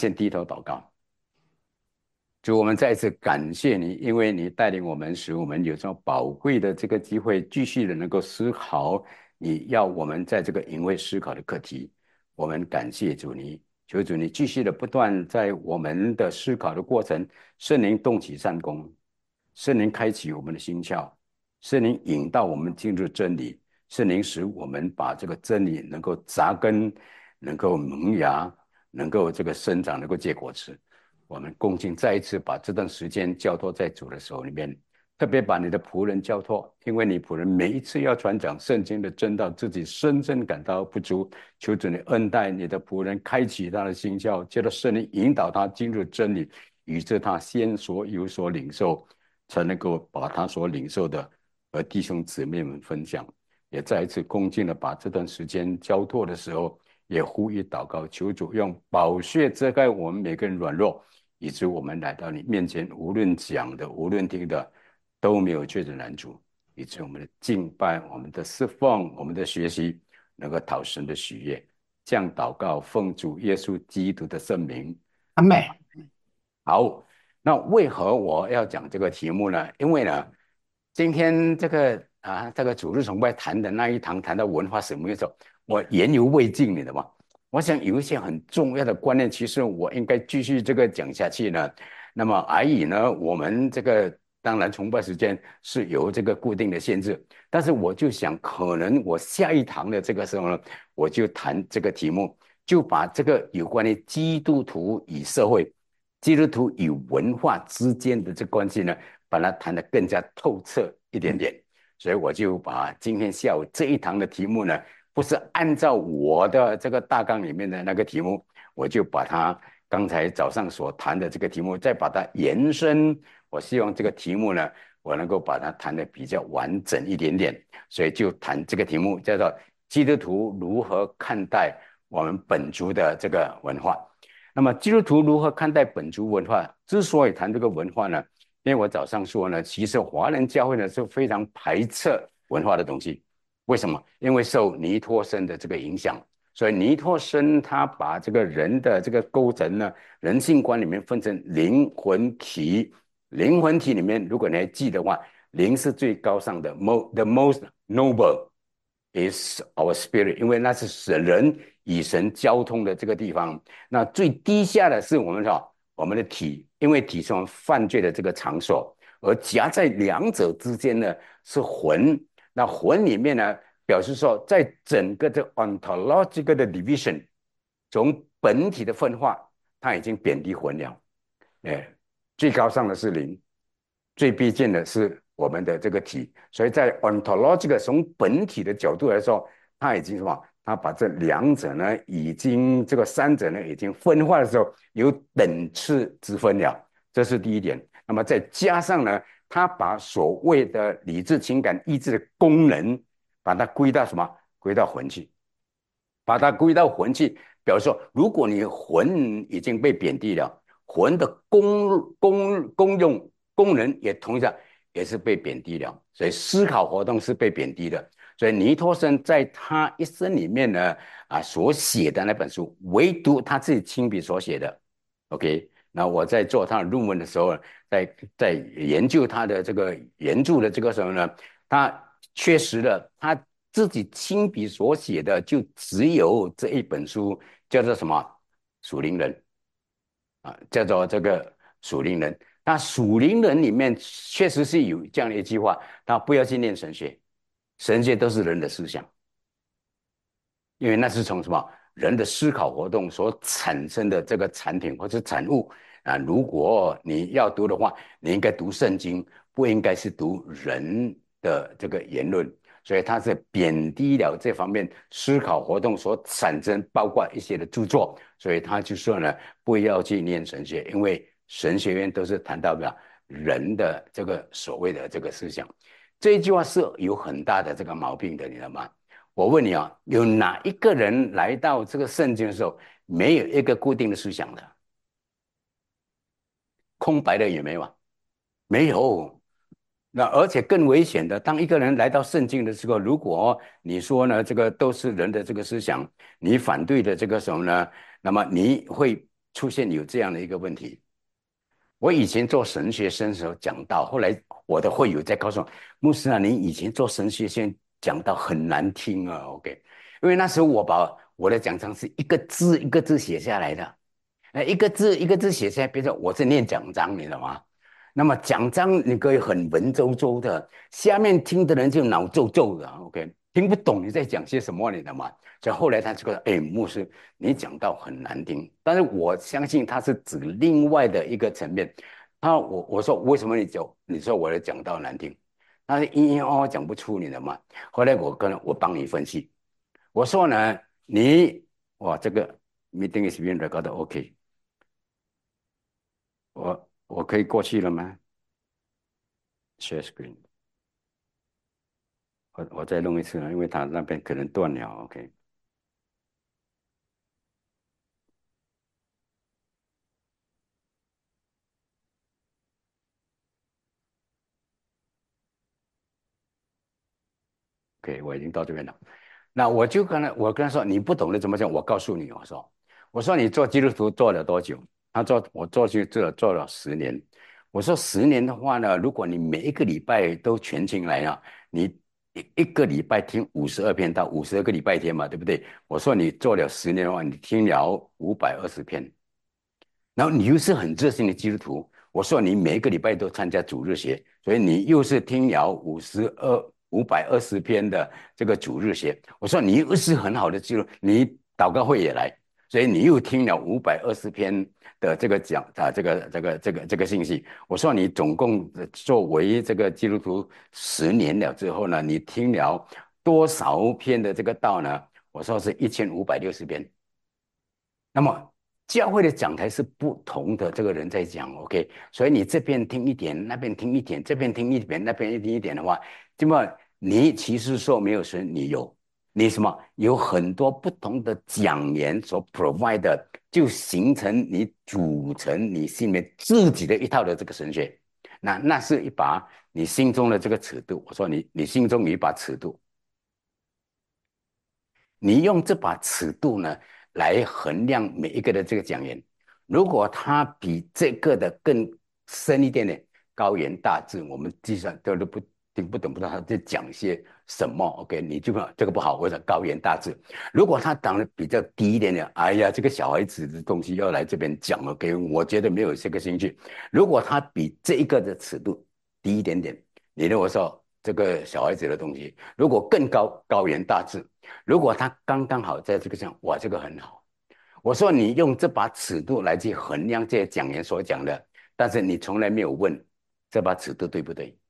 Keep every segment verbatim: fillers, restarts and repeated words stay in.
先低头祷告。主，我们再一次感谢你，因为你带领我们，使我们有这么宝贵的这个机会，继续的能够思考你要我们在这个隐晦思考的课题。我们感谢主你，求主你继续的不断在我们的思考的过程，圣灵动起善功，圣灵开启我们的心窍，圣灵引导我们进入真理，圣灵使我们把这个真理能够扎根，能够萌芽，能够这个生长，能够结果子。我们恭敬再一次把这段时间交托在主的手里面，特别把你的仆人交托，因为你仆人每一次要传讲圣经的真道，自己深深感到不足，求主你恩待你的仆人，开启他的心窍，接着圣灵引导他进入真理，以致他先所有所领受，才能够把他所领受的和弟兄姊妹们分享。也再一次恭敬的把这段时间交托的时候，也呼吁祷告，求主用宝血遮盖我们每个人软弱，以致我们来到你面前，无论讲的，无论听的，都没有确诊难主，以致我们的敬拜、我们的侍奉、我们的学习，能够讨神的喜悦。这样祷告，奉主耶稣基督的圣名， 阿妹， 好。那为何我要讲这个题目呢？因为呢，今天这个啊，这个主日崇拜谈的那一堂谈到文化什么的时候，我言犹未尽，你知道吗？我想有一些很重要的观念，其实我应该继续这个讲下去呢。那么而已呢，我们这个当然崇拜时间是有这个固定的限制，但是我就想，可能我下一堂的这个时候呢，我就谈这个题目，就把这个有关于基督徒与社会、基督徒与文化之间的这关系呢，把它谈得更加透彻一点点。所以我就把今天下午这一堂的题目呢，不是按照我的这个大纲里面的那个题目，我就把它刚才早上所谈的这个题目，再把它延伸。我希望这个题目呢，我能够把它谈得比较完整一点点，所以就谈这个题目，叫做基督徒如何看待我们本族的这个文化。那么基督徒如何看待本族文化？之所以谈这个文化呢，因为我早上说呢，其实华人教会呢是非常排斥文化的东西。为什么？因为受尼托生的这个影响，所以尼托生他把这个人的这个构成呢，人性观里面分成灵魂体。灵魂体里面，如果你还记得话，灵是最高尚的 ，the most noble is our spirit，因为那是使人与神交通的这个地方。那最低下的是我们说我们的体，因为体是我们犯罪的这个场所，而夹在两者之间呢是魂。那魂里面呢，表示说，在整个的 ontological 的 division，从本体的分化，它已经贬低魂了。哎，最高尚的是灵，最逼近的是我们的这个体，所以在 ontological 从本体的角度来说，它已经什么？它把这两者呢，已经这个三者呢，已经分化的时候有等次之分了，这是第一点。那么再加上呢，他把所谓的理智、情感、意志的功能，把它归到什么？归到魂去，把它归到魂去，表示说，如果你魂已经被贬低了，魂的功功功用功能也同样也是被贬低了，所以思考活动是被贬低的。所以尼托生在他一生里面呢，啊所写的那本书，唯独他自己亲笔所写的。OK，那我在做他的论文的时候，在在研究他的这个原著的这个时候呢，他确实的他自己亲笔所写的就只有这一本书，叫做什么属灵人啊，叫做这个属灵人。那属灵人里面确实是有这样的一句话，他不要去念神学，神学都是人的思想，因为那是从什么人的思考活动所产生的这个产品或者产物啊。如果你要读的话，你应该读圣经，不应该是读人的这个言论。所以他是贬低了这方面思考活动所产生，包括一些的著作。所以他就说呢，不要去念神学，因为神学院都是谈到的人的这个所谓的这个思想。这一句话是有很大的这个毛病的，你知道吗？我问你啊，有哪一个人来到这个圣经的时候，没有一个固定的思想的，空白的也没有啊？没有。那而且更危险的，当一个人来到圣经的时候，如果你说呢，这个都是人的这个思想，你反对的这个什么呢？那么你会出现有这样的一个问题。我以前做神学生的时候讲到，后来我的会友在告诉我，牧师啊，你以前做神学生讲到很难听啊，OK，因为那时候我把我的讲章是一个字一个字写下来的，哎，一个字一个字写下来，比如说我是念讲章，你知道吗？那么讲章你可以很文绉绉的，下面听的人就脑皱皱的，OK，听不懂你在讲些什么，你知道吗？所以后来他就说，哎，牧师，你讲到很难听，但是我相信他是指另外的一个层面。他我我说为什么你讲你说我的讲到难听？他是嘤嘤哦哦讲不出你的嘛。后来我跟我帮你分析，我说呢，你哇这个 meeting is being recorded，OK，我我可以过去了吗？Share screen，我我再弄一次啊，因为他那边可能断了，OK。OK，我已经到这边了。那我就跟他，我跟他说，你不懂得怎么讲，我告诉你，我说，我说你做基督徒做了多久？他做我做就做了做了十年。我说十年的话呢，如果你每一个礼拜都全勤来啊，你一一个礼拜听五十二篇到五十二个礼拜天嘛，对不对？我说你做了十年的话，你听了五百二十篇。然后你又是很热心的基督徒，我说你每一个礼拜都参加主日学，所以你又是听了五十二五百二十篇的这个主日学。我说你又是很好的基督徒，你祷告会也来，所以你又听了五百二十篇的这个讲啊，这个这个这个这个信息。我说你总共作为这个基督徒十年了之后呢，你听了多少篇的这个道呢？我说是一千五百六十篇。那么教会的讲台是不同的这个人在讲，OK，所以你这边听一点，那边听一点，这边听一点，那边听一点的话，那么你其实说没有神，你有，你什么有很多不同的讲员所 provide 的，就形成你组成你心里面自己的一套的这个神学，那那是一把你心中的这个尺度。我说你你心中有一把尺度，你用这把尺度呢来衡量每一个的这个讲员，如果他比这个的更深一点点，高言大志，我们计算都都不听不懂，不知道他在讲些什么。OK，你就这个不好，或者高言大志。如果他讲的比较低一点点，哎呀，这个小孩子的东西要来这边讲，OK，我觉得没有这个兴趣。如果他比这一个的尺度低一点点，你认为说这个小孩子的东西，如果更高高言大志。如果他刚刚好在这个上，哇，这个很好。我说你用这把尺度来去衡量这些讲员所讲的，但是你从来没有问这把尺度对不对？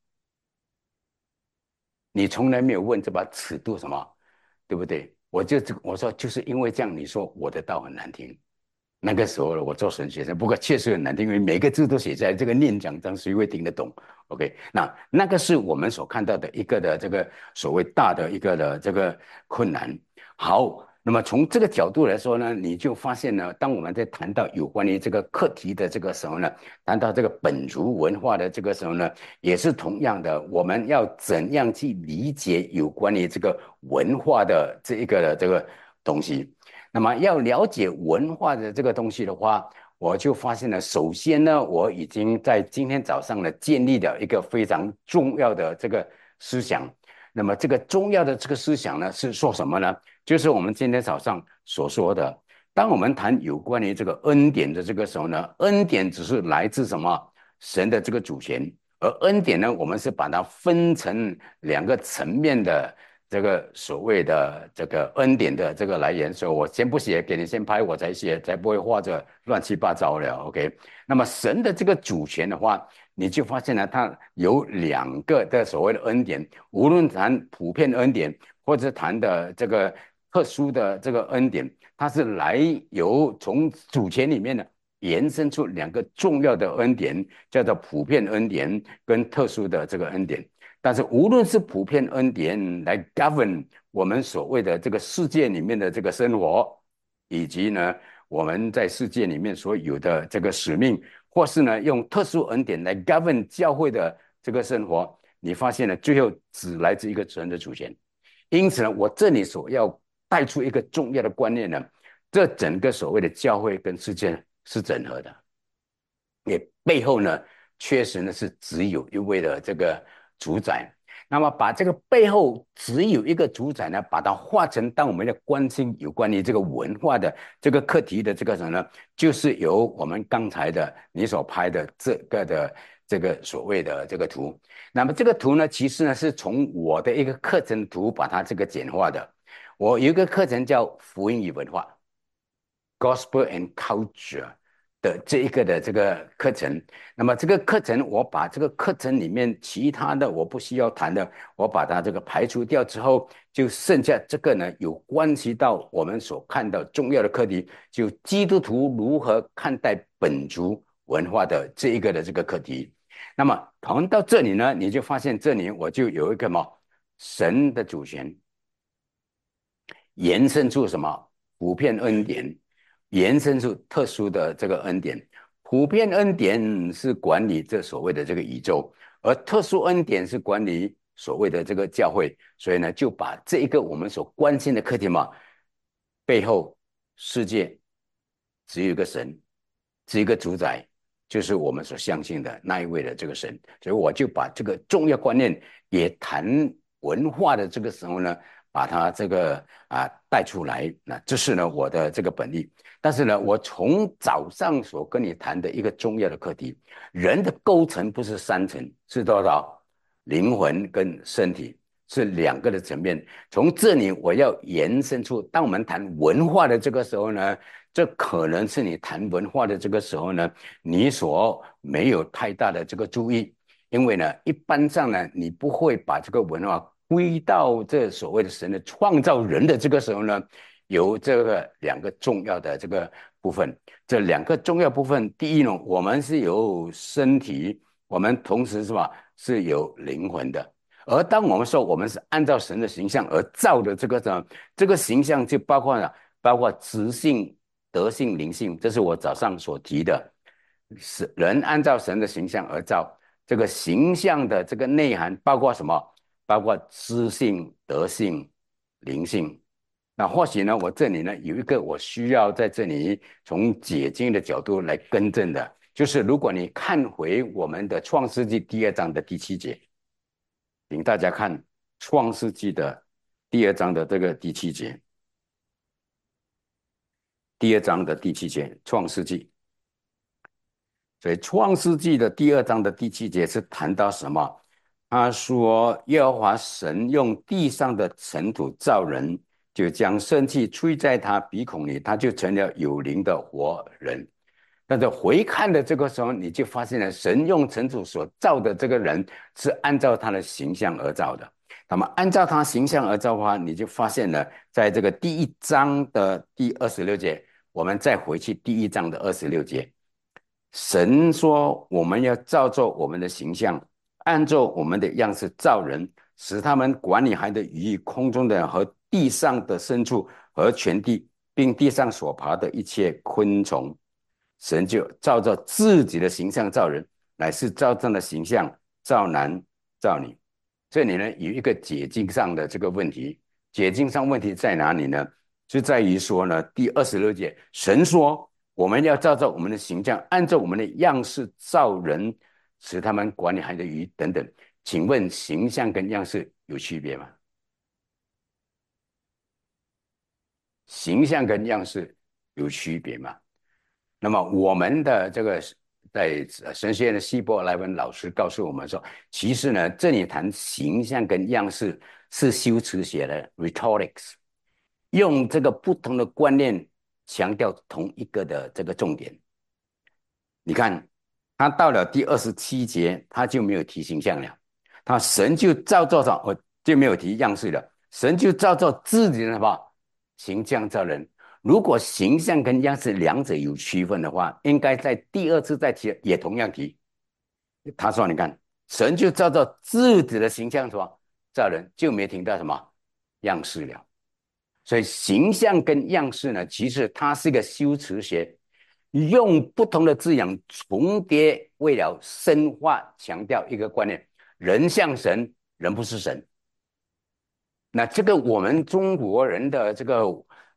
你从来没有问这把尺度什么，对不对？我就我说就是因为这样，你说我的道很难听。那个时候我做神学生，不过确实很难听，因为每个字都写在这个念讲章，谁会听得懂？OK，那那个是我们所看到的一个的这个所谓大的一个的这个困难。好，那么从这个角度来说呢，你就发现呢，当我们在谈到有关于这个课题的这个时候呢，谈到这个本族文化的这个时候呢，也是同样的，我们要怎样去理解有关于这个文化的这一个的这个东西。那么要了解文化的这个东西的话，我就发现了，首先呢，我已经在今天早上呢建立了一个非常重要的这个思想。那么这个重要的这个思想呢是说什么呢？就是我们今天早上所说的，当我们谈有关于这个恩典的这个时候呢，恩典只是来自什么？神的这个主权，而恩典呢，我们是把它分成两个层面的。这个所谓的这个恩典的这个来源，所以我先不写，给你先拍，我才写，才不会画着乱七八糟了。OK，那么神的这个主权的话，你就发现了它有两个的所谓的恩典，无论谈普遍恩典，或者谈的这个特殊的这个恩典，它是来由从主权里面呢延伸出两个重要的恩典，叫做普遍恩典跟特殊的这个恩典。但是无论是普遍恩典来 govern 我们所谓的这个世界里面的这个生活，以及呢我们在世界里面所有的这个使命，或是呢用特殊恩典来 govern 教会的这个生活，你发现呢最后只来自一个神的主权。因此呢，我这里所要带出一个重要的观念呢，这整个所谓的教会跟世界是整合的，也背后呢，确实呢是只有一位的这个主宰。那么把这个背后只有一个主宰呢，把它化成当我们要关心有关于这个文化的这个课题的这个什么呢，就是由我们刚才的你所拍的这个的这个所谓的这个图。那么这个图呢，其实呢是从我的一个课程图把它这个简化的。我有一个课程叫福音与文化 Gospel and Culture 的这一个的这个课程。那么这个课程，我把这个课程里面其他的我不需要谈的，我把它这个排除掉之后，就剩下这个呢，有关系到我们所看到重要的课题，就基督徒如何看待本族文化的这一个的这个课题。那么谈到这里呢，你就发现这里我就有一个什么神的主权延伸出什么普遍恩典，延伸出特殊的这个恩典。普遍恩典是管理这所谓的这个宇宙，而特殊恩典是管理所谓的这个教会。所以呢，就把这一个我们所关心的课题嘛，背后世界只有一个神，只有一个主宰，就是我们所相信的那一位的这个神。所以我就把这个重要观念也谈文化的这个时候呢，把它这个啊带出来。那这是呢我的这个本意。但是呢，我从早上所跟你谈的一个重要的课题，人的构成不是三层，是多少？灵魂跟身体是两个的层面。从这里我要延伸出，当我们谈文化的这个时候呢，这可能是你谈文化的这个时候呢，你所没有太大的这个注意。因为呢，一般上呢，你不会把这个文化归到这所谓的神的创造人的这个时候呢，有这个两个重要的这个部分。这两个重要部分，第一呢，我们是有身体，我们同时是吧，是有灵魂的。而当我们说我们是按照神的形象而造的这个呢，这个形象就包括了包括直性、德性、灵性，这是我早上所提的。是人按照神的形象而造，这个形象的这个内涵包括什么？包括知性、德性、灵性。那或许呢，我这里呢有一个我需要在这里从解经的角度来更正的，就是如果你看回我们的创世纪第二章的第七节，请大家看创世纪的第二章的这个第七节，第二章的第七节，创世纪。所以创世纪的第二章的第七节是谈到什么？他说耶和华神用地上的尘土造人，就将生气吹在他鼻孔里，他就成了有灵的活人。但是回看的这个时候，你就发现了神用尘土所造的这个人是按照他的形象而造的。那么按照他形象而造的话，你就发现了在这个第一章的第二十六节，我们再回去第一章的二十六节，神说我们要照着我们的形象，按照我们的样式造人，使他们管理海的鱼、空中的人和地上的牲畜和全地，并地上所爬的一切昆虫。神就照着自己的形象造人，乃是照这样的形象造男造女。这里呢有一个解经上的这个问题，解经上问题在哪里呢？就在于说呢，第二十六节，神说我们要照着我们的形象，按照我们的样式造人，使他们管理海的鱼等等。请问形象跟样式有区别吗？形象跟样式有区别吗？那么我们的这个在神学院的希伯来文老师告诉我们说，其实呢，这里谈形象跟样式是修辞学的 rhetorics， 用这个不同的观念强调同一个的这个重点。你看，他到了第二十七节，他就没有提形象了，他神就照着上，我就没有提样式了，神就照着自己的什么形象造人。如果形象跟样式两者有区分的话，应该在第二次再提也同样提。他说：“你看，神就照着自己的形象说造人，就没听到什么样式了。所以形象跟样式呢，其实它是一个修辞学。”用不同的字眼重叠，为了深化强调一个观念：人像神，人不是神。那这个我们中国人的这个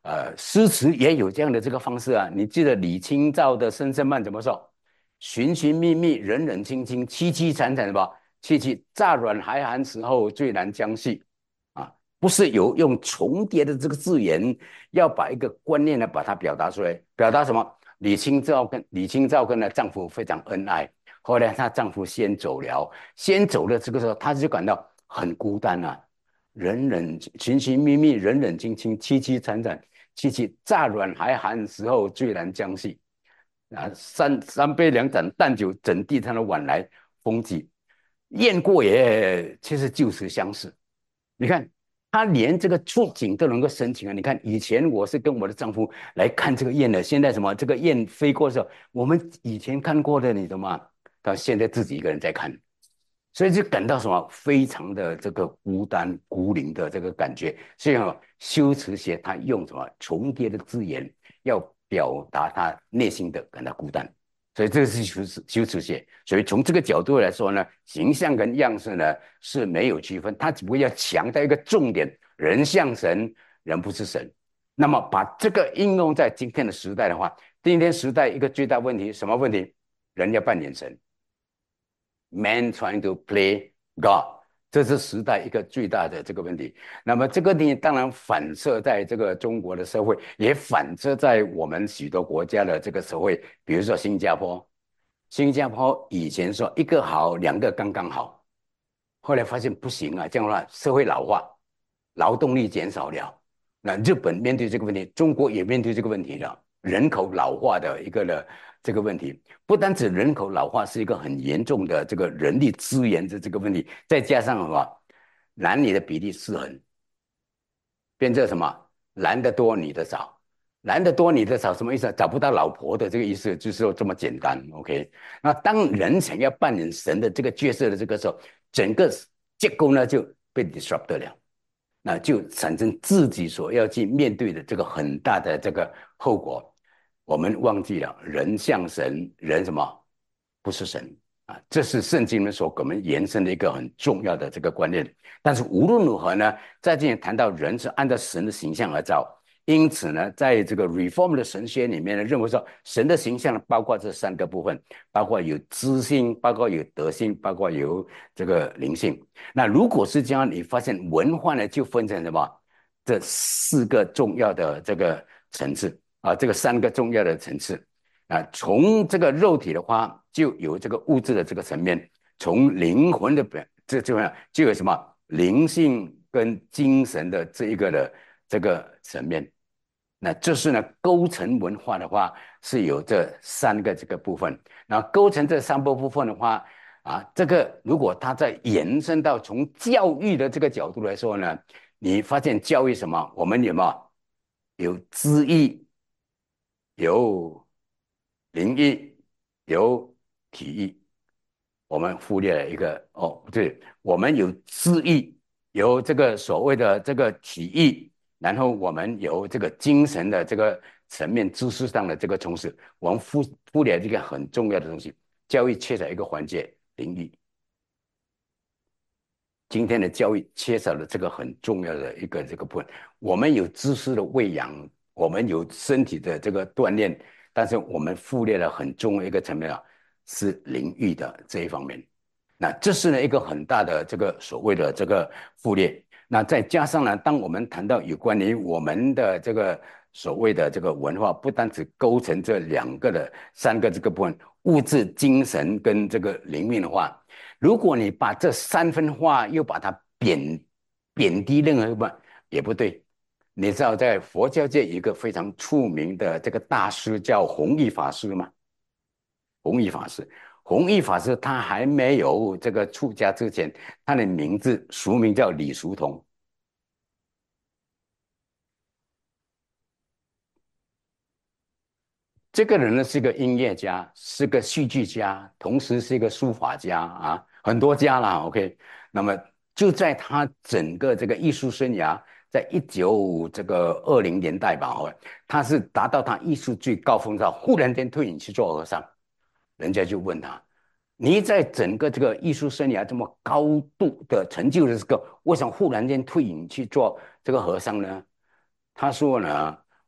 呃，诗词也有这样的这个方式啊。你记得李清照的《声声慢》怎么说？寻寻觅觅，人人清清，凄凄惨惨，什么？凄凄乍软还寒时候，最难将息。啊，不是有用重叠的这个字眼，要把一个观念呢把它表达出来。表达什么？李清照跟李清照跟她丈夫非常恩爱，后来她丈夫先走了，先走了，这个时候她就感到很孤单啊。人人寻寻觅觅，人人清清，凄凄惨惨，凄凄乍软还寒时候，最难将息。啊，三三杯两盏淡酒，怎地他的晚来风急？雁过也，其实旧时相识。你看，他连这个触景都能够生情啊！你看，以前我是跟我的丈夫来看这个雁的，现在什么这个雁飞过的时候，我们以前看过的，你懂吗？到现在自己一个人在看，所以就感到什么非常的这个孤单孤零的这个感觉。所以啊，修辞学他用什么重叠的字眼，要表达他内心的感到孤单。所以这个是修辞修辞学。所以从这个角度来说呢，形象跟样式呢是没有区分，他只不过要强调一个重点：人像神，人不是神。那么把这个应用在今天的时代的话，今天时代一个最大问题，什么问题？人要扮演神。Man trying to play God， 这是时代一个最大的这个问题。那么这个呢，当然反射在这个中国的社会，也反射在我们许多国家的这个社会，比如说新加坡。新加坡以前说一个好，两个刚刚好，后来发现不行啊，这样的话社会老化，劳动力减少了。那日本面对这个问题，中国也面对这个问题了，人口老化的一个的这个问题。不单指人口老化是一个很严重的这个人力资源的这个问题，再加上什么男女的比例失衡，变成什么男的多女的少，男的多女的少什么意思？找不到老婆的这个意思，就是说这么简单。OK，那当人想要扮演神的这个角色的这个时候，整个结构呢就被 disrupt 了。那就产生自己所要去面对的这个很大的这个后果。我们忘记了人像神，人什么不是神啊？这是圣经里面所给我们延伸的一个很重要的这个观念。但是无论如何呢，在这里谈到人是按照神的形象而造，因此呢，在这个 Reform 的神学里面呢，认为说神的形象包括这三个部分，包括有知性，包括有德性，包括有这个灵性。那如果是这样，你发现文化呢就分成什么？这四个重要的这个层次啊，这个三个重要的层次啊。从这个肉体的话，就有这个物质的这个层面；从灵魂的本这这块就有什么灵性跟精神的这一个的这个层面。那这是呢，构成文化的话是有这三个这个部分。那构成这三个部分的话，啊，这个如果它再延伸到从教育的这个角度来说呢，你发现教育什么？我们有没有有知识，有灵异，有体育。我们忽略了一个哦，不对，我们有知识，有这个所谓的这个体育，然后我们有这个精神的这个层面知识上的这个充实，我们忽忽略这个很重要的东西。教育缺少一个环节，灵异。今天的教育缺少了这个很重要的一个这个部分。我们有知识的喂养，我们有身体的这个锻炼，但是我们忽略了很重要一个层面啊，是灵域的这一方面。那这是呢一个很大的这个所谓的这个忽略。那再加上呢，当我们谈到有关于我们的这个所谓的这个文化，不单只构成这两个的三个这个部分，物质、精神跟这个灵命的话，如果你把这三分化又把它贬贬低任何一部分，也不对。你知道在佛教界有一个非常出名的这个大师叫弘一法师吗？弘一法师，弘一法师他还没有这个出家之前，他的名字俗名叫李叔同。这个人呢是个音乐家，是个戏剧家，同时是一个书法家啊，很多家啦。OK，那么就在他整个这个艺术生涯，在一九这个二零年代吧，哦，他是达到他艺术最高峰的，忽然间退隐去做和尚，人家就问他：你在整个这个艺术生涯这么高度的成就的这个，为什么忽然间退隐去做这个和尚呢？他说呢。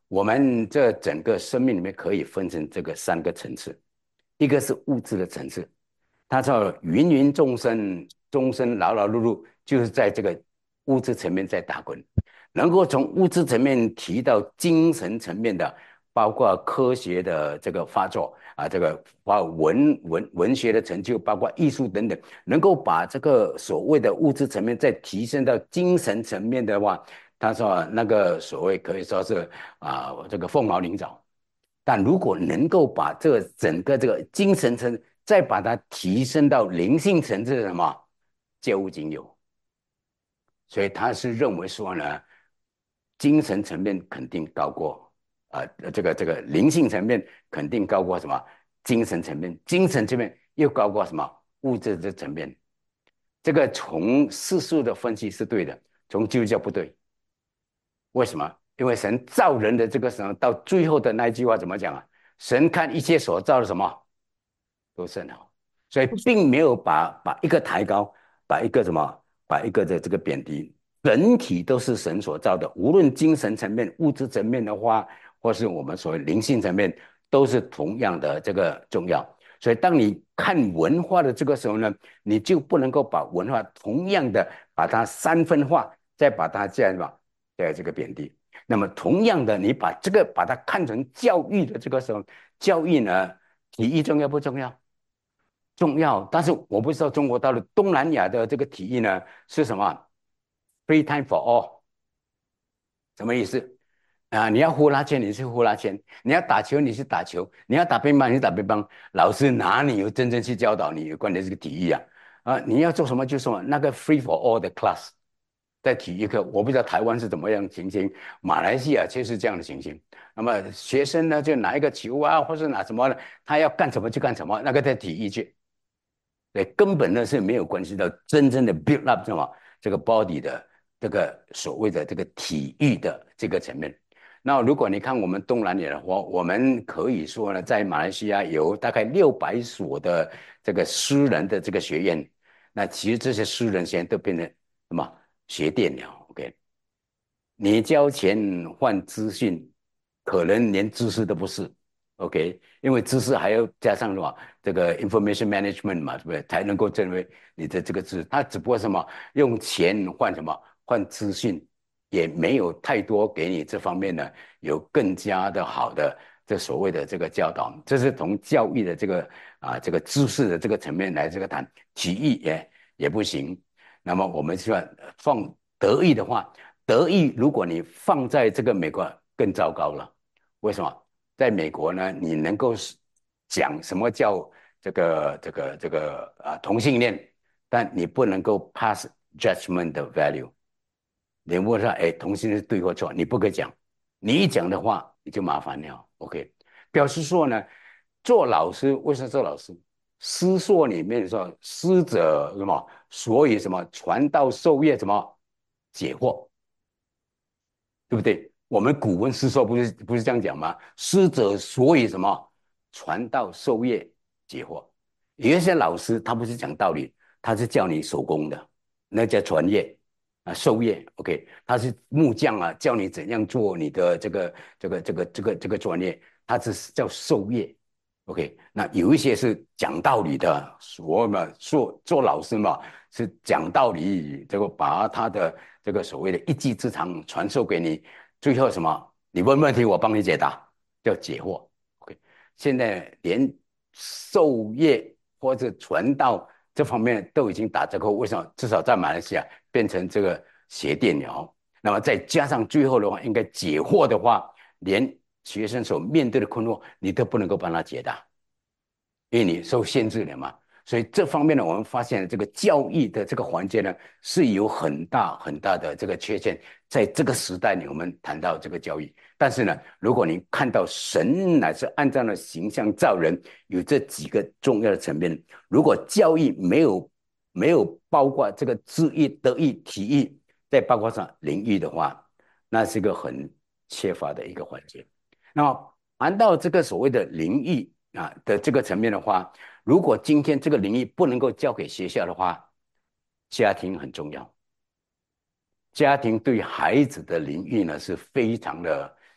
我们这整个生命里面可以分成这个三个层次，一个是物质的层次，他说芸芸众生，终身劳劳碌碌，就是在这个物质层面在打滚。能够从物质层面提到精神层面的，包括科学的这个发作啊，这个包括文文文学的成就，包括艺术等等，能够把这个所谓的物质层面再提升到精神层面的话，他说那个所谓可以说是啊这个凤毛麟角。但如果能够把这个整个这个精神层再把它提升到灵性层次，什么借物经有，所以他是认为说呢，精神层面肯定高过呃这个这个灵性层面肯定高过什么精神层面，精神层面又高过什么物质的层面。这个从世俗的分析是对的，从基督教不对。为什么？因为神造人的这个时候，到最后的那一句话怎么讲啊？神看一切所造的什么都是很好，所以并没有把把一个抬高，把一个什么，把一个的这个贬低，整体都是神所造的，无论精神层面、物质层面的话，或是我们所谓灵性层面，都是同样的这个重要。所以，当你看文化的这个时候呢，你就不能够把文化同样的把它三分化，再把它这样吧，在这个贬低。那么，同样的，你把这个把它看成教育的这个时候，教育呢，体育重要不重要？重要，但是我不知道中国大陆东南亚的这个体育呢是什么 free time for all，什么意思啊？你要呼啦圈，你是呼啦圈；你要打球，你是打球；你要打乒乓，你是打乒乓。老师哪里有真正去教导你有关的这个体育啊？啊，你要做什么就什么。那个 free for all 的 class，在体育课，我不知道台湾是怎么样的情形，马来西亚却是这样的情形。那么学生呢，就拿一个球啊，或是拿什么呢，他要干什么就干什么，那个在体育去。对，根本呢是没有关系到真正的 build up 什么这个 body 的这个所谓的这个体育的这个层面。那如果你看我们东南亚的话，我们可以说呢，在马来西亚有大概六百所的这个私人的这个学院，那其实这些私人学院都变成什么学电了？OK，你交钱换资讯，可能连知识都不是。OK，因为知识还要加上什么这个 information management 嘛，对不对？才能够成为你的这个知识。它只不过什么用钱换什么换资讯，也没有太多给你这方面呢有更加的好的这所谓的这个教导。这是从教育的这个啊这个知识的这个层面来这个谈，体育也也不行。那么我们希望放德育的话，德育如果你放在这个美国更糟糕了。为什么？在美国呢，你能够讲什么叫这个这个这个啊同性恋，但你不能够 pass judgment 的 value。你问他，哎，同性恋对或错，你不可以讲。你一讲的话，你就麻烦了。OK，表示说呢，做老师为什么做老师？师说里面说，师者什么？所以什么传道授业什么解惑，对不对？我们古文诗说不是不是这样讲吗？师者，所以什么传道授业解惑。有一些老师他不是讲道理，他是教你手工的，那叫传业啊，授业。OK，他是木匠啊，教你怎样做你的这个这个这个这个这个专业，他只是叫授业。OK，那有一些是讲道理的，所以嘛，做做老师嘛是讲道理，这个把他的这个所谓的一技之长传授给你，最后什么，你问问题我帮你解答，叫解惑。OK，现在连授业或者传道这方面都已经打折扣，为什么？至少在马来西亚变成这个鞋店了。那么再加上最后的话，应该解惑的话，连学生所面对的困惑，你都不能够帮他解答，因为你受限制了嘛。所以这方面呢，我们发现这个教育的这个环节呢，是有很大很大的这个缺陷。在这个时代里，我们谈到这个教育，但是呢，如果你看到神乃是按照了形象造人，有这几个重要的层面，如果教育没有没有包括这个知育、德育、体育，再包括上灵育的话，那是一个很缺乏的一个环节。那么谈到这个所谓的灵异啊的这个层面的话，如果今天这个灵异不能够交给学校的话，家庭很重要。家庭对孩子的灵异呢是非常的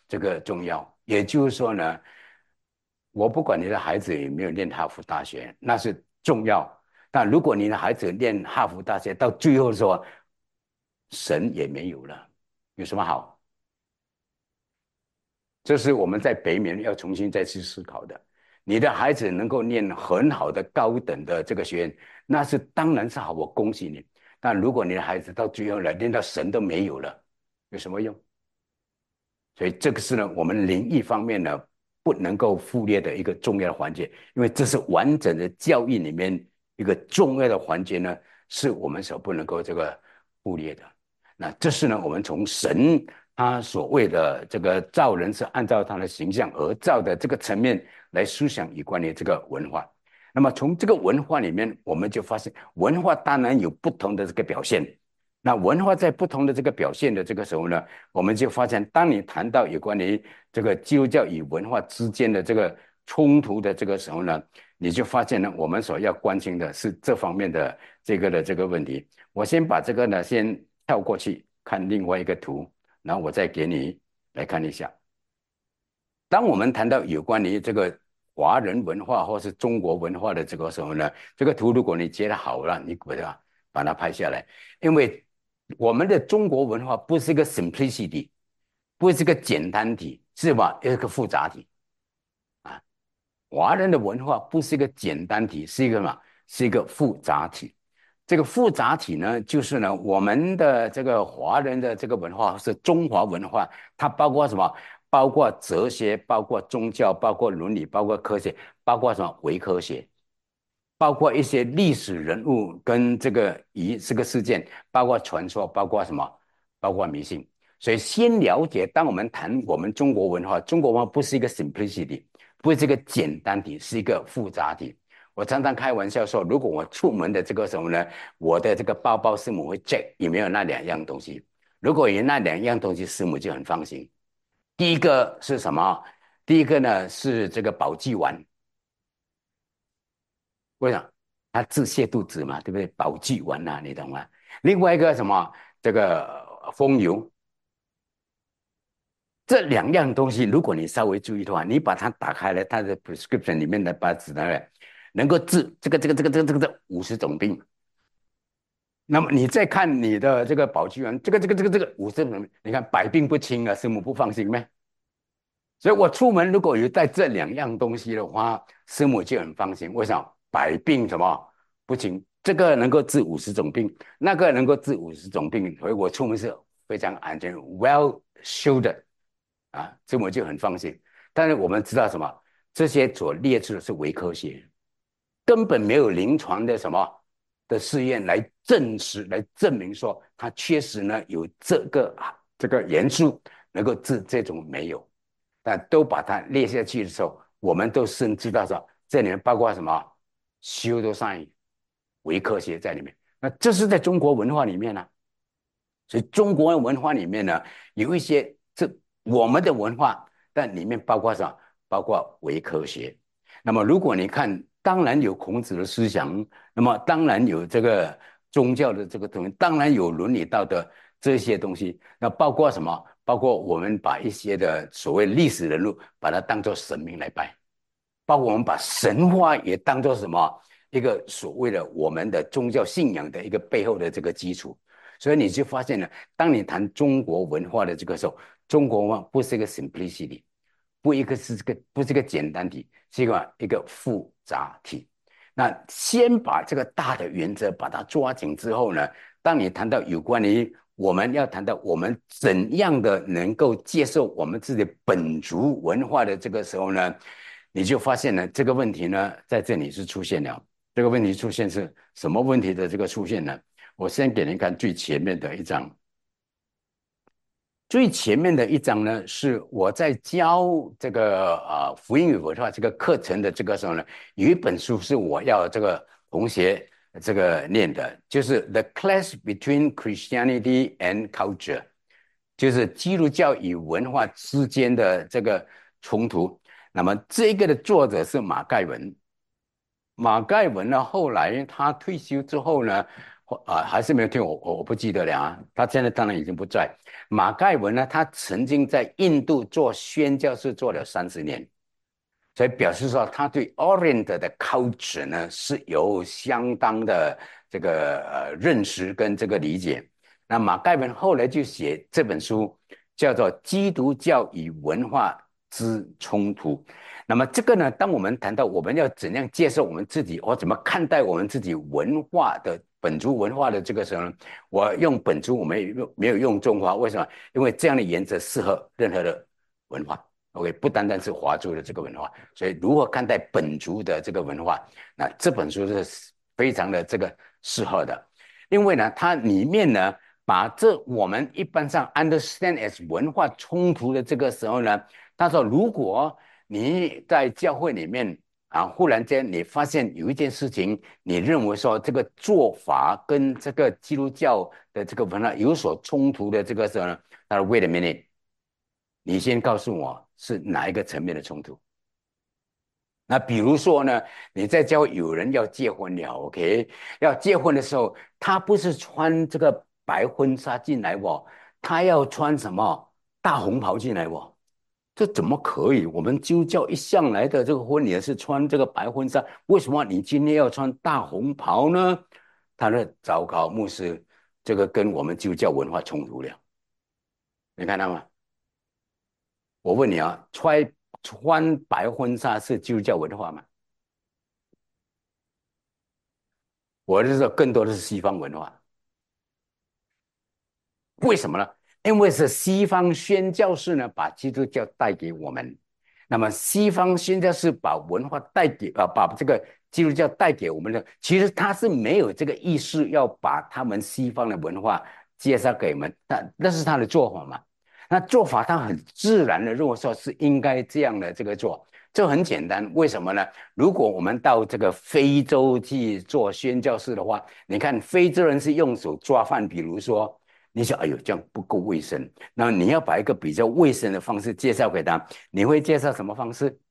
这个重要。也就是说呢，我不管你的孩子有没有念哈佛大学，那是重要。但如果你的孩子念哈佛大学，到最后说神也没有了，有什么好？这是我们在北美要重新再去思考的。你的孩子能够念很好的高等的这个学院，那是当然是好，我恭喜你。但如果你的孩子到最后来念到神都没有了，有什么用？所以这个是呢，我们灵异方面呢不能够忽略的一个重要的环节，因为这是完整的教育里面一个重要的环节呢，是我们所不能够这个忽略的。那这是呢，我们从神他所谓的这个造人是按照他的形象而造的这个层面来思想有关于这个文化。那么从这个文化里面，我们就发现文化当然有不同的这个表现。那文化在不同的这个表现的这个时候呢，我们就发现，当你谈到有关于这个基督教与文化之间的这个冲突的这个时候呢，你就发现呢，我们所要关心的是这方面的这个的这个问题。我先把这个呢先跳过去看另外一个图，然后我再给你来看一下。当我们谈到有关于这个华人文化或是中国文化的这个时候呢，这个图如果你截得好了，你把它把它拍下来，因为我们的中国文化不是一个 simplicity， 不是一个简单体，是吧？是一个复杂体啊。华人的文化不是一个简单体，是一个什么？是一个复杂体。这个复杂体呢，就是呢，我们的这个华人的这个文化是中华文化，它包括什么？包括哲学，包括宗教，包括伦理，包括科学，包括什么伪科学，包括一些历史人物跟这个仪这个事件，包括传说，包括什么？包括迷信。所以先了解，当我们谈我们中国文化，中国文化不是一个 simplicity， 不是一个简单体，是一个复杂体。我常常开玩笑说，如果我出门的这个时候呢，我的这个包包师母会 check 有没有那两样东西。如果有那两样东西，师母就很放心。第一个是什么？第一个呢是这个保济丸，为什么？它治泻肚子嘛，对不对？保济丸啊，你懂吗？另外一个什么？这个风油，这两样东西，如果你稍微注意的话，你把它打开来，它的 prescription 里面的把它指出来，能够治这个这个这个这个这个这五十种病。那么你再看你的这个保济丸，这个这个这个这个五十种病，你看百病不侵啊，师母不放心咩？所以我出门如果有带这两样东西的话，师母就很放心。为什么？百病什么不侵？这个能够治五十种病，那个能够治五十种病，所以我出门是非常安全 ，well shielded 啊，师母就很放心。但是我们知道什么？这些所列出的是伪科学，根本没有临床的什么的试验来证实、来证明说它确实呢有这个这个元素能够治这种没有。但都把它列下去的时候，我们都深知道说，这里面包括什么 pseudoscience 伪科学在里面。那这是在中国文化里面呢、啊，所以中国文化里面呢，有一些这我们的文化，但里面包括什么？包括伪科学。那么如果你看，当然有孔子的思想，那么当然有这个宗教的这个东西，当然有伦理道德这些东西。那包括什么？包括我们把一些的所谓历史人物，把它当作神明来拜，包括我们把神话也当作什么一个所谓的我们的宗教信仰的一个背后的这个基础。所以你就发现了，当你谈中国文化的这个时候，中国文化不是一个 simplicity， 不一个是这个不是一个简单体，是一个一个复杂体。那先把这个大的原则把它抓紧之后呢，当你谈到有关于我们要谈到我们怎样的能够接受我们自己本族文化的这个时候呢，你就发现呢这个问题呢在这里是出现了。这个问题出现是什么问题的这个出现呢？我先给您看最前面的一张。最前面的一章呢，是我在教这个呃福音与文化这个课程的这个时候呢，有一本书是我要这个同学这个念的，就是《The Clash Between Christianity and Culture》，就是基督教与文化之间的这个冲突。那么这个的作者是马盖文。马盖文呢，后来他退休之后呢， 啊，还是没有听我，我我不记得了啊。他现在当然已经不在。马盖文呢，他曾经在印度做宣教士做了三十年，所以表示说他对 Orient 的 culture 呢是有相当的这个呃认识跟这个理解。那马盖文后来就写这本书，叫做《基督教与文化之冲突》。那么这个呢，当我们谈到我们要怎样接受我们自己，或怎么看待我们自己文化的本族文化的这个时候呢，我用本族，我没有没有用中华，为什么？因为这样的原则适合任何的文化。OK，不单单是华族的这个文化，所以如何看待本族的这个文化，那这本书是非常的这个适合的，因为呢，它里面呢，把这我们一般上 understand as 文化冲突的这个时候呢，他说，如果你在教会里面啊，忽然间你发现有一件事情，你认为说这个做法跟这个基督教的这个文化有所冲突的这个时候呢，他说 wait a minute。你先告诉我是哪一个层面的冲突？那比如说呢，你在教会有人要结婚了 ，OK，要结婚的时候，他不是穿这个白婚纱进来哦，他要穿什么大红袍进来哦？这怎么可以？我们基督教一向来的这个婚礼是穿这个白婚纱，为什么你今天要穿大红袍呢？他说：糟糕，牧师，这个跟我们基督教文化冲突了。你看到吗？我问你啊，穿穿白婚纱是基督教文化吗？我是说更多的是西方文化。为什么呢？因为是西方宣教士呢把基督教带给我们，那么西方宣教士把文化带给啊，把这个基督教带给我们的，其实他是没有这个意识要把他们西方的文化介绍给我们，但那是他的做法嘛。那做法他很自然的认为说是应该这样的这个做，这很简单。为什么呢？如果我们到这个非洲去做宣教士的话，你看非洲人是用手抓饭，比如说。你想，哎呦，这样不够卫生。那你要把一个比较卫生的方式介绍给他，你会介绍什么方式？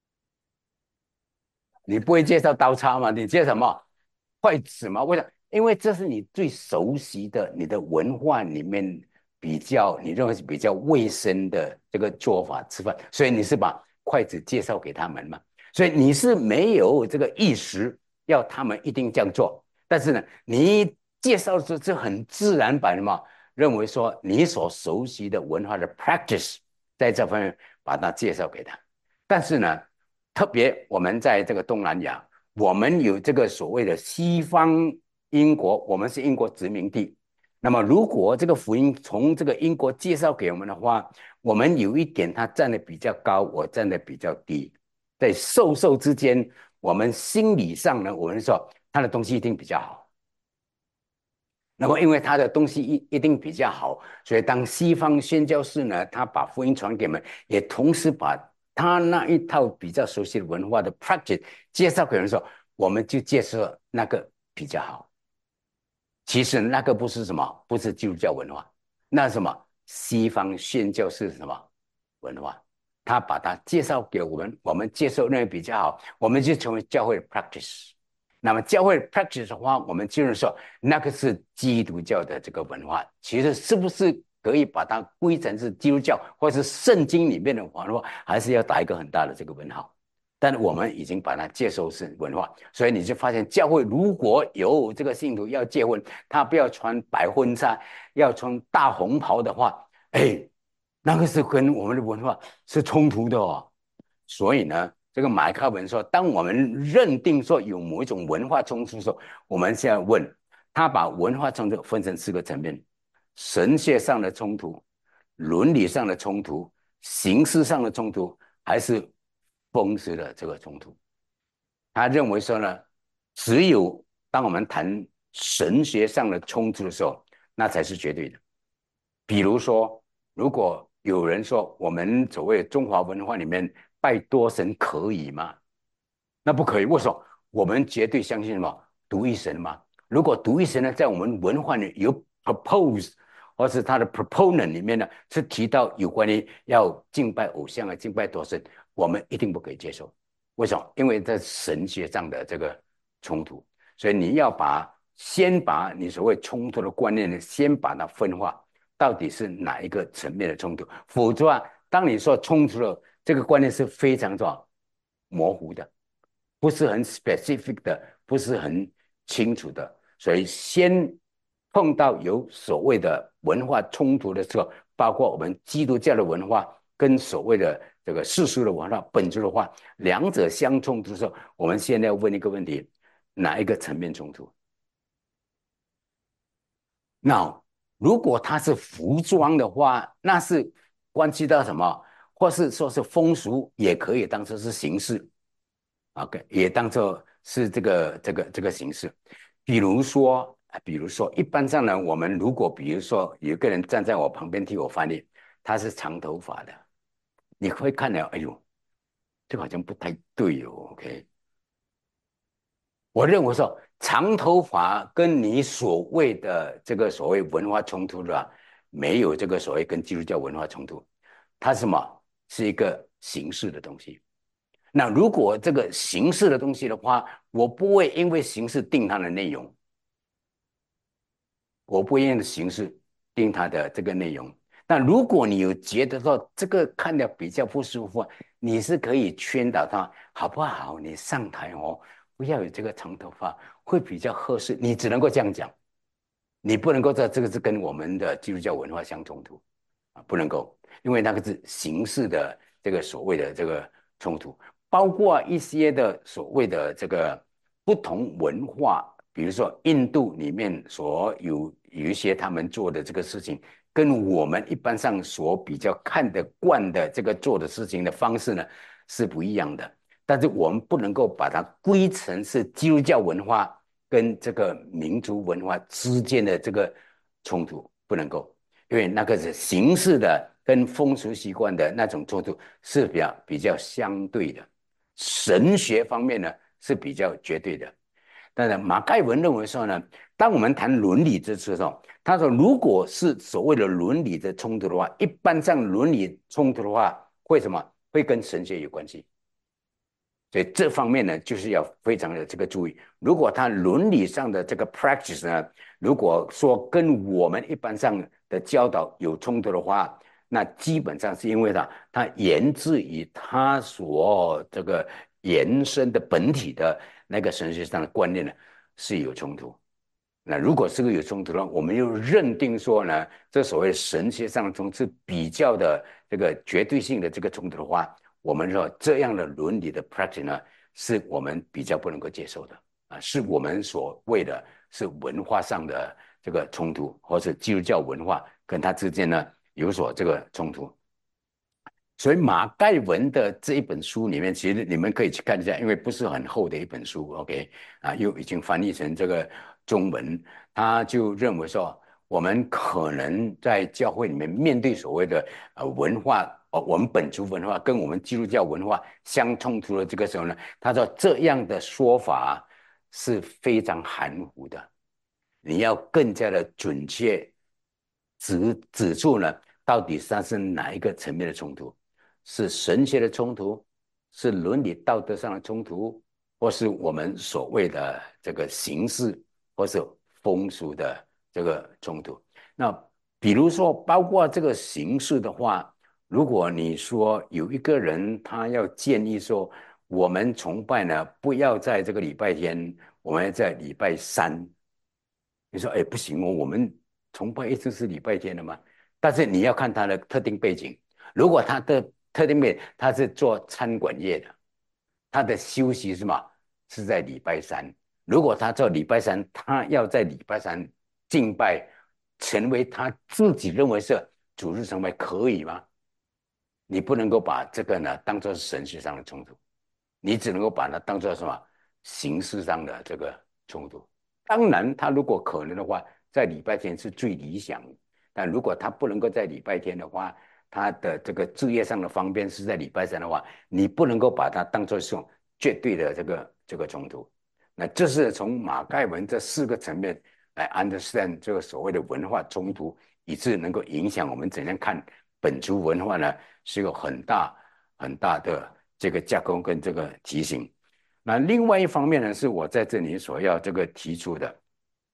你不会介绍刀叉吗？你介绍什么？筷子吗？为什么？因为这是你最熟悉的，你的文化里面比较你认为是比较卫生的这个做法吃饭，所以你是把筷子介绍给他们嘛？所以你是没有这个意识要他们一定这样做，但是呢，你介绍是这很自然把什么认为说你所熟悉的文化的 practice 在这方面把它介绍给他，但是呢。特别我们在这个东南亚，我们有这个所谓的西方英国，我们是英国殖民地。那么，如果这个福音从这个英国介绍给我们的话，我们有一点，他站的比较高，我站的比较低，在授受之间，我们心理上呢，我们说他的东西一定比较好。那么，因为他的东西一一定比较好，所以当西方宣教士呢，他把福音传给我们，也同时把他那一套比较熟悉的文化的 practice 介绍给人说，我们就介绍那个比较好。其实那个不是什么，不是基督教文化，那是什么？西方宣教是什么文化？他把它介绍给我们，我们接受认为比较好，我们就成为教会的 practice。那么教会 practice 的话，我们就是说那个是基督教的这个文化，其实是不是可以把它归成是基督教或是圣经里面的文化，还是要打一个很大的这个问号。但我们已经把它接受是文化，所以你就发现教会如果有这个信徒要结婚，他不要穿白婚纱，要穿大红袍的话，哎，那个是跟我们的文化是冲突的哦。所以呢，这个马克文说，当我们认定说有某一种文化冲突的时候，我们现在问他把文化冲突分成四个层面：神学上的冲突、伦理上的冲突、形式上的冲突，还是风俗的这个冲突。他认为说呢，只有当我们谈神学上的冲突的时候，那才是绝对的。比如说，如果有人说我们所谓中华文化里面拜多神可以吗？那不可以。为什么？我们绝对相信什么？独一神嘛。如果独一神呢，在我们文化里有 propose，或是他的 proponent 里面呢，是提到有关于要敬拜偶像啊、敬拜多神，我们一定不可以接受。为什么？因为在神学上的这个冲突，所以你要把先把你所谓冲突的观念呢，先把它分化，到底是哪一个层面的冲突？否则啊，当你说冲突了，这个观念是非常的模糊的，不是很 specific 的，不是很清楚的。所以先碰到有所谓的文化冲突的时候，包括我们基督教的文化跟所谓的这个世俗的文化、本质的话，两者相冲突的时候，我们现在要问一个问题：哪一个层面冲突？那如果它是服装的话，那是关系到什么？或是说是风俗，也可以当做是形式，OK，也当做是这个这个这个形式。比如说，比如说，一般上呢，我们如果比如说有一个人站在我旁边替我翻译，他是长头发的，你会看到，哎呦，这个好像不太对哦，OK。我认为说，长头发跟你所谓的这个所谓文化冲突的啊，没有这个所谓跟基督教文化冲突，它是什么？是一个形式的东西。那如果这个形式的东西的话，我不会因为形式定它的内容，我不会因为形式定它的这个内容。那如果你有觉得说这个看着比较不舒服，你是可以劝导他，好不好？你上台哦，不要有这个长头发，会比较合适。你只能够这样讲，你不能够在这个是跟我们的基督教文化相冲突啊，不能够，因为那个是形式的这个所谓的这个冲突，包括一些的所谓的这个不同文化，比如说印度里面所有有一些他们做的这个事情，跟我们一般上所比较看得惯的这个做的事情的方式呢是不一样的，但是我们不能够把它归成是基督教文化跟这个民族文化之间的这个冲突，不能够，因为那个是形式的跟风俗习惯的那种冲突是比较比较相对的，神学方面呢是比较绝对的。但是马盖文认为说呢，当我们谈伦理这时候，他说，如果是所谓的伦理的冲突的话，一般上伦理冲突的话，会什么？会跟神学有关系。所以这方面呢，就是要非常的这个注意。如果他伦理上的这个 practice 呢，如果说跟我们一般上的教导有冲突的话，那基本上是因为它它源自于它所这个延伸的本体的那个神学上的观念呢是有冲突。那如果这个有冲突的话，我们又认定说呢，这所谓神学上的冲突是比较的这个绝对性的这个冲突的话，我们说这样的伦理的 practice 呢，是我们比较不能够接受的啊，是我们所谓的是文化上的这个冲突，或是基督教文化跟它之间呢有所这个冲突。所以马盖文的这一本书里面，其实你们可以去看一下，因为不是很厚的一本书，OK 啊，又已经翻译成这个中文，他就认为说，我们可能在教会里面面对所谓的呃文化，哦，我们本族文化跟我们基督教文化相冲突的这个时候呢，他说这样的说法是非常含糊的，你要更加的准确指指出呢，到底它是哪一个层面的冲突。是神学的冲突，是伦理道德上的冲突，或是我们所谓的这个形式或是风俗的这个冲突。那比如说，包括这个形式的话，如果你说有一个人他要建议说，我们崇拜呢不要在这个礼拜天，我们要在礼拜三。你说，哎，不行哦，我们崇拜一直是礼拜天的嘛。但是你要看他的特定背景，如果他的特定背景他是做餐馆业的，他的休息是什么？是在礼拜三。如果他做礼拜三，他要在礼拜三敬拜，成为他自己认为是主日崇拜，可以吗？你不能够把这个呢当做是神学上的冲突，你只能够把它当做什么形式上的这个冲突。当然，他如果可能的话，在礼拜天是最理想的。但如果他不能够在礼拜天的话，他的这个置业上的方便是在礼拜三的话，你不能够把它当做是种绝对的这个这个冲突。那这是从马盖文这四个层面来 understand 这个所谓的文化冲突，以致能够影响我们怎样看本族文化呢？是有很大很大的这个架构跟这个提醒。那另外一方面呢，是我在这里所要这个提出的，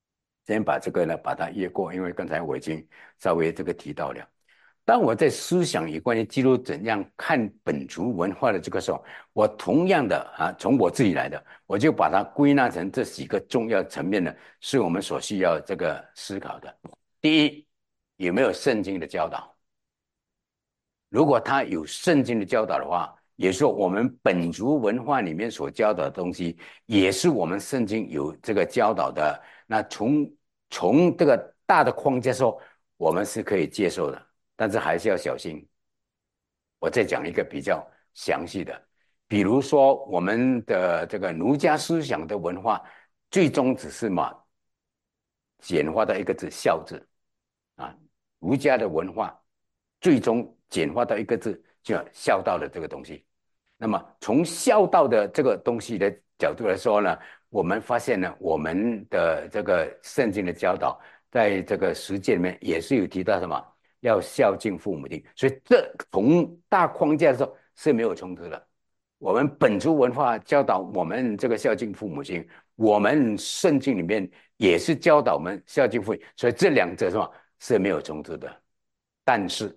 先把这个呢把它越过，因为刚才我已经稍微这个提到了。当我在思想有关于基督怎样看本族文化的这个时候，我同样的啊，从我自己来的，我就把它归纳成这几个重要层面呢，是我们所需要这个思考的。第一，有没有圣经的教导？如果他有圣经的教导的话，也就是说我们本族文化里面所教导的东西，也是我们圣经有这个教导的。那从从这个大的框架说，我们是可以接受的，但是还是要小心。我再讲一个比较详细的，比如说我们的这个儒家思想的文化，最终只是嘛简化的一个字孝字啊，儒家的文化最终简化到一个字叫孝道的这个东西。那么从孝道的这个东西的角度来说呢，我们发现呢，我们的这个圣经的教导，在这个实践里面也是有提到什么，要孝敬父母亲，所以这从大框架上是没有冲突的。我们本族文化教导我们这个孝敬父母亲，我们圣经里面也是教导我们孝敬父母，所以这两者是吧是没有冲突的。但是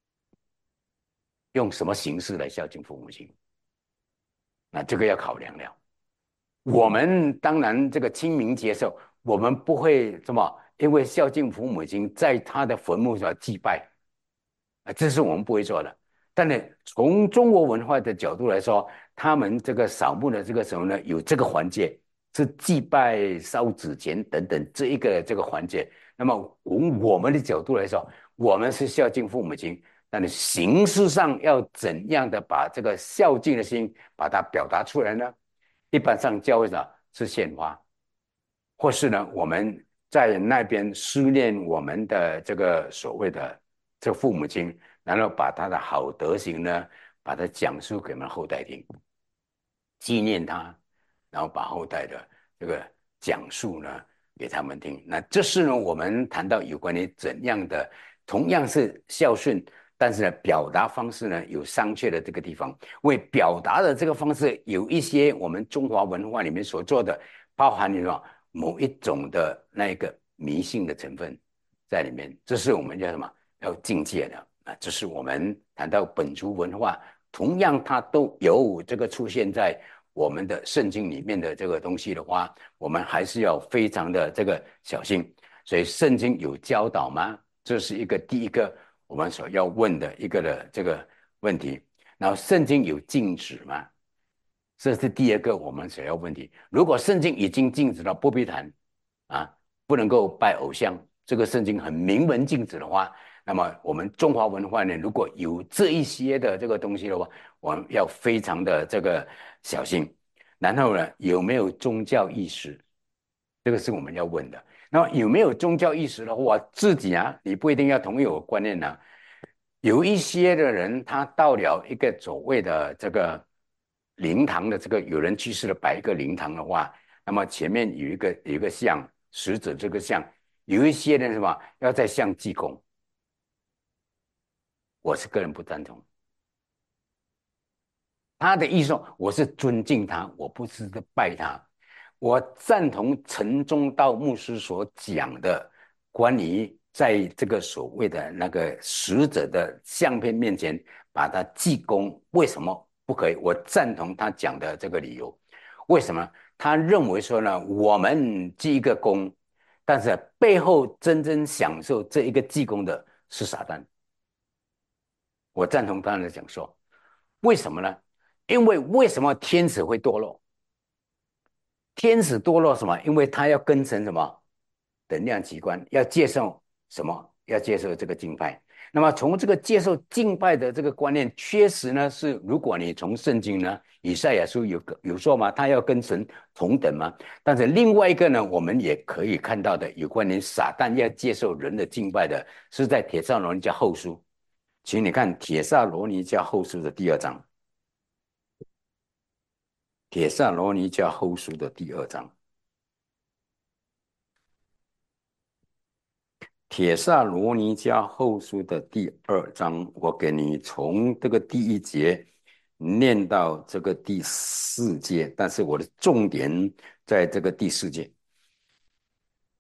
用什么形式来孝敬父母亲，那这个要考量了。我们当然这个清明节寿，我们不会什么，因为孝敬父母亲，在他的坟墓上祭拜，啊，这是我们不会做的。但呢，从中国文化的角度来说，他们这个扫墓的这个时候呢，有这个环节，是祭拜、烧纸钱等等这一个这个环节。那么从我们的角度来说，我们是孝敬父母亲，但是形式上要怎样的把这个孝敬的心把它表达出来呢？一般上教会上是献花，或是呢我们在那边思念我们的这个所谓的这父母亲，然后把他的好德行呢，把它讲述给我们后代听，纪念他，然后把后代的这个讲述呢给他们听。那这是呢我们谈到有关于怎样的，同样是孝顺，但是呢表达方式呢有商榷的这个地方。为表达的这个方式有一些我们中华文化里面所做的，包含什么某一种的那个迷信的成分在里面，这是我们叫什么要境界的啊。这是我们谈到本族文化，同样它都有这个出现在我们的圣经里面的这个东西的话，我们还是要非常的这个小心。所以圣经有教导吗？这是一个第一个我们所要问的一个的这个问题。然后圣经有禁止吗？这是第二个我们所要问题。如果圣经已经禁止了，不必谈啊，不能够拜偶像，这个圣经很明文禁止的话，那么我们中华文化呢，如果有这一些的这个东西的话，我们要非常的这个小心。然后呢，有没有宗教意识？这个是我们要问的。那么有没有宗教意识的话，自己啊，你不一定要同意我观念呢、啊。有一些的人，他到了一个所谓的这个灵堂的这个有人去世了，摆一个灵堂的话，那么前面有一个有一个像死者这个像，有一些人什么要在像济公，我是个人不赞同。他的意思说，我是尊敬他，我不是在拜他。我赞同陈忠道牧师所讲的，关于在这个所谓的那个死者的相片面前把他祭躬，为什么不可以？我赞同他讲的这个理由。为什么？他认为说呢，我们祭一个躬，但是背后真正享受这一个祭躬的是撒旦。我赞同他的讲说，为什么呢？因为为什么天使会堕落？天使堕落什么？因为他要跟成什么等量极观，要接受什么？要接受这个敬拜。那么从这个接受敬拜的这个观念，确实呢是，如果你从圣经呢，以赛亚书有有说嘛，他要跟神同等嘛。但是另外一个呢，我们也可以看到的，有关于撒旦要接受人的敬拜的，是在帖撒罗尼迦后书。请你看帖撒罗尼迦后书的第二章。帖撒罗尼迦后书的第二章，帖撒罗尼迦后书的第二章，我给你从这个第一节念到这个第四节，但是我的重点在这个第四节。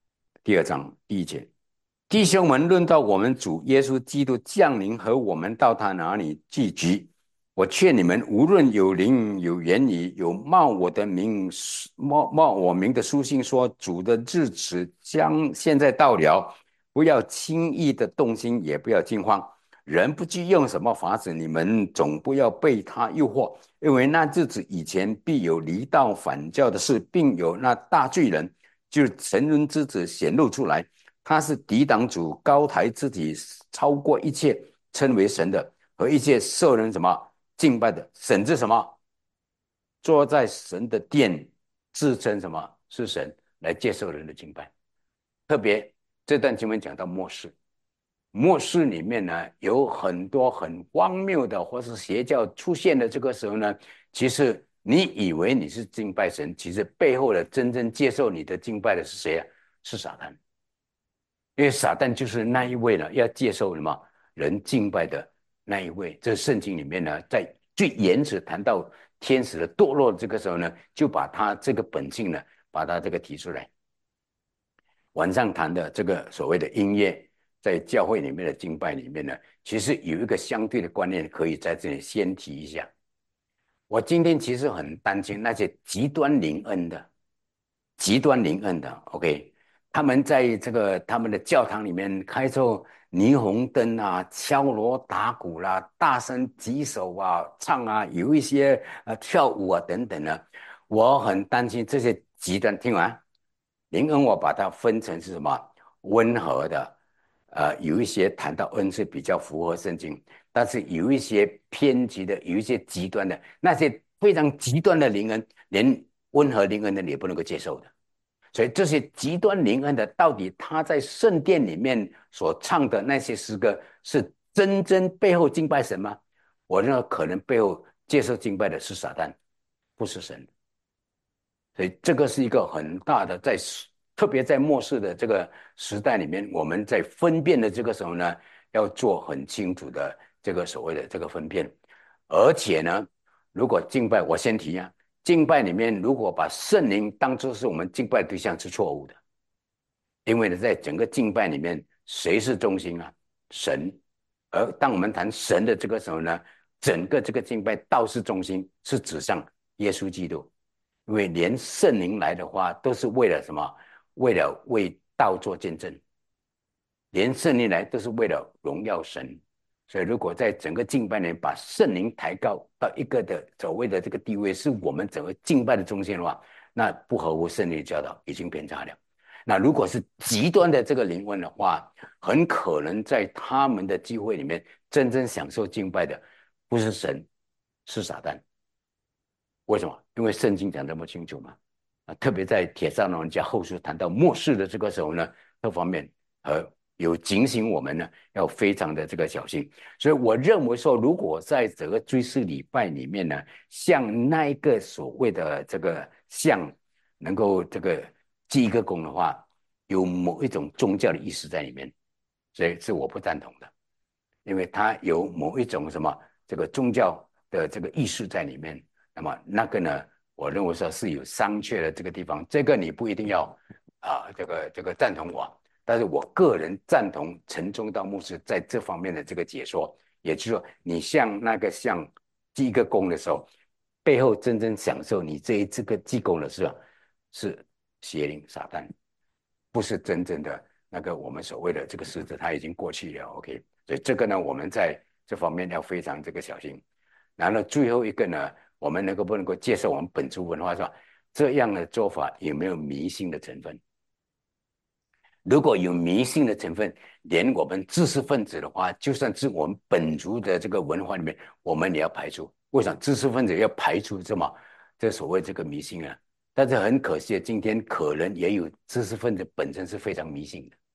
第二章第一节，弟兄们，论到我们主耶稣基督降临和我们到他哪里聚集，我劝你们，无论有灵、有言语、有冒我的名、冒冒我名的书信说主的日子将现在到了，不要轻易的动心，也不要惊慌。人不知用什么法子，你们总不要被他诱惑，因为那日子以前必有离道反教的事，并有那大罪人，就是神人之子显露出来。他是抵挡主，高抬自己，超过一切称为神的和一切受人什么敬拜的，甚至什么坐在神的殿，自称什么是神，来接受人的敬拜。特别这段经文讲到末世，末世里面呢有很多很荒谬的或是邪教出现的，这个时候呢，其实你以为你是敬拜神，其实背后的真正接受你的敬拜的是谁啊？是撒旦。因为撒旦就是那一位呢，要接受什么人敬拜的那一位。这圣经里面呢，在最原始谈到天使的堕落这个时候呢，就把他这个本性呢，把他这个提出来。晚上谈的这个所谓的音乐，在教会里面的敬拜里面呢，其实有一个相对的观念，可以在这里先提一下。我今天其实很担心那些极端灵恩的，极端灵恩的 ，OK， 他们在这个他们的教堂里面开着霓虹灯啊，敲锣打鼓啦、啊，大声举手啊，唱啊，有一些呃跳舞啊等等呢。我很担心这些极端。听完，灵恩我把它分成是什么？温和的，呃，有一些谈到恩是比较符合圣经，但是有一些偏激的，有一些极端的，那些非常极端的灵恩，连温和灵恩的你也不能够接受的。所以这些极端灵恩的，到底他在圣殿里面所唱的那些诗歌，是真正背后敬拜神吗？我认为可能背后接受敬拜的是撒旦，不是神。所以这个是一个很大的，在特别在末世的这个时代里面，我们在分辨的这个时候呢，要做很清楚的这个所谓的这个分辨。而且呢，如果敬拜，我先提啊，敬拜里面如果把圣灵当作是我们敬拜对象是错误的，因为呢，在整个敬拜里面，谁是中心啊？神。而当我们谈神的这个时候呢，整个这个敬拜道是中心，是指向耶稣基督。因为连圣灵来的话，都是为了什么？为了为道做见证。连圣灵来都是为了荣耀神。所以如果在整个敬拜里把圣灵抬高到一个的所谓的这个地位，是我们整个敬拜的中心的话，那不合乎圣灵的教导，已经偏差了。那如果是极端的这个灵恩的话，很可能在他们的机会里面，真正享受敬拜的不是神，是撒旦。为什么？因为圣经讲这么清楚嘛。啊，特别在帖撒罗尼迦后书谈到末世的这个时候呢，各方面呃有警醒我们呢，要非常的这个小心。所以我认为说，如果在整个追思礼拜里面呢，像那一个所谓的这个像能够这个记一个功的话，有某一种宗教的意识在里面，所以是我不赞同的，因为它有某一种什么这个宗教的这个意识在里面。那么那个呢，我认为说是有商榷的这个地方，这个你不一定要啊、呃，这个这个赞同我，但是我个人赞同陈忠道牧师在这方面的这个解说，也就是说，你像那个像记一个功的时候，背后真正享受你这一这个记功的是是邪灵撒旦，不是真正的那个我们所谓的这个狮子，它已经过去了。OK， 所以这个呢，我们在这方面要非常这个小心。然后最后一个呢，我们能够不能够接受我们本族文化是吧？这样的做法有没有迷信的成分？如果有迷信的成分，连我们知识分子的话，就算是我们本族的这个文化里面，我们也要排除。为什么知识分子要排除这么这所谓这个迷信啊？但是很可惜，今天可能也有知识分子本身是非常迷信的。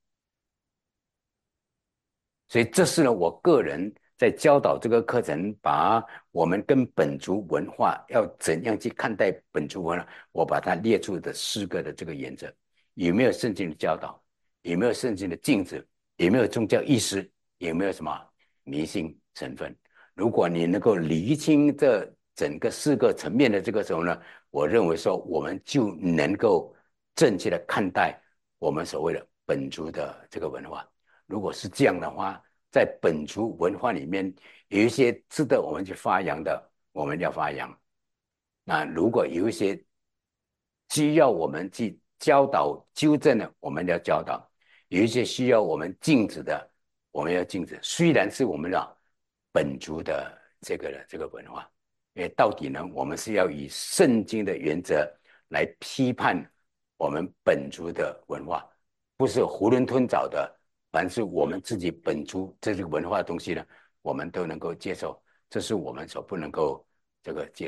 所以这是呢，我个人在教导这个课程，把我们跟本族文化要怎样去看待本族文化，我把它列出的四个的这个原则：有没有圣经的教导，有没有圣经的禁止，有没有宗教意识，有没有什么迷信成分。如果你能够厘清这整个四个层面的这个时候呢，我认为说我们就能够正确的看待我们所谓的本族的这个文化。如果是这样的话，在本族文化里面有一些值得我们去发扬的，我们要发扬。那如果有一些需要我们去教导纠正的，我们要教导；有一些需要我们禁止的，我们要禁止。虽然是我们的本族的这个这个文化，因为到底呢，我们是要以圣经的原则来批判我们本族的文化，不是囫囵吞枣的。凡是我们自己本族这个文化的东西呢，我们都能够接受，这是我们所不能够这个接。